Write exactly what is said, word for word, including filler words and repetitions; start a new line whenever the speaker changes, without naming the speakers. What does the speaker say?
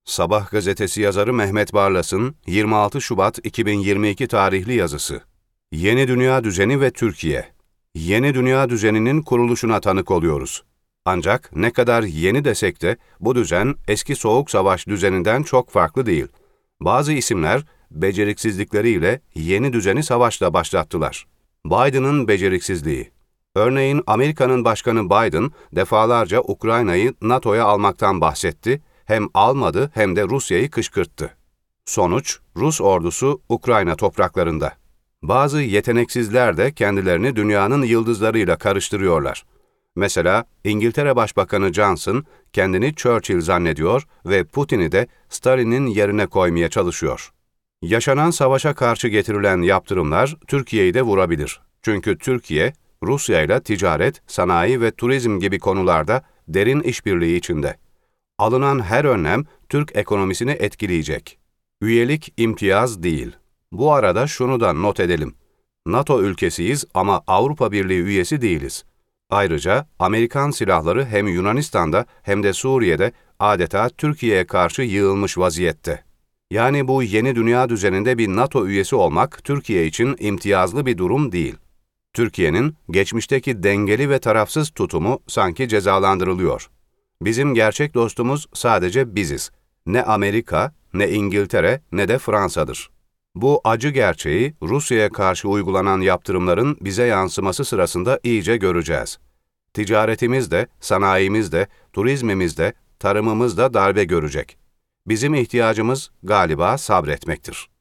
Sabah gazetesi yazarı Mehmet Barlas'ın yirmi altı Şubat iki bin yirmi iki tarihli yazısı. Yeni dünya düzeni ve Türkiye. Yeni dünya düzeninin kuruluşuna tanık oluyoruz. Ancak ne kadar yeni desek de bu düzen eski Soğuk Savaş düzeninden çok farklı değil. Bazı isimler beceriksizlikleriyle yeni düzeni savaşla başlattılar. Biden'ın beceriksizliği. Örneğin Amerika'nın Başkanı Biden defalarca Ukrayna'yı NATO'ya almaktan bahsetti, hem almadı hem de Rusya'yı kışkırttı. Sonuç, Rus ordusu Ukrayna topraklarında. Bazı yeteneksizler de kendilerini dünyanın yıldızlarıyla karıştırıyorlar. Mesela İngiltere Başbakanı Johnson kendini Churchill zannediyor ve Putin'i de Stalin'in yerine koymaya çalışıyor. Yaşanan savaşa karşı getirilen yaptırımlar Türkiye'yi de vurabilir. Çünkü Türkiye, Rusya ile ticaret, sanayi ve turizm gibi konularda derin işbirliği içinde. Alınan her önlem Türk ekonomisini etkileyecek. Üyelik imtiyaz değil. Bu arada şunu da not edelim. NATO ülkesiyiz ama Avrupa Birliği üyesi değiliz. Ayrıca Amerikan silahları hem Yunanistan'da hem de Suriye'de adeta Türkiye'ye karşı yığılmış vaziyette. Yani bu yeni dünya düzeninde bir NATO üyesi olmak Türkiye için imtiyazlı bir durum değil. Türkiye'nin geçmişteki dengeli ve tarafsız tutumu sanki cezalandırılıyor. Bizim gerçek dostumuz sadece biziz. Ne Amerika, ne İngiltere, ne de Fransa'dır. Bu acı gerçeği Rusya'ya karşı uygulanan yaptırımların bize yansıması sırasında iyice göreceğiz. Ticaretimiz de, sanayimiz de, turizmimiz de, tarımımız da darbe görecek. Bizim ihtiyacımız galiba sabretmektir.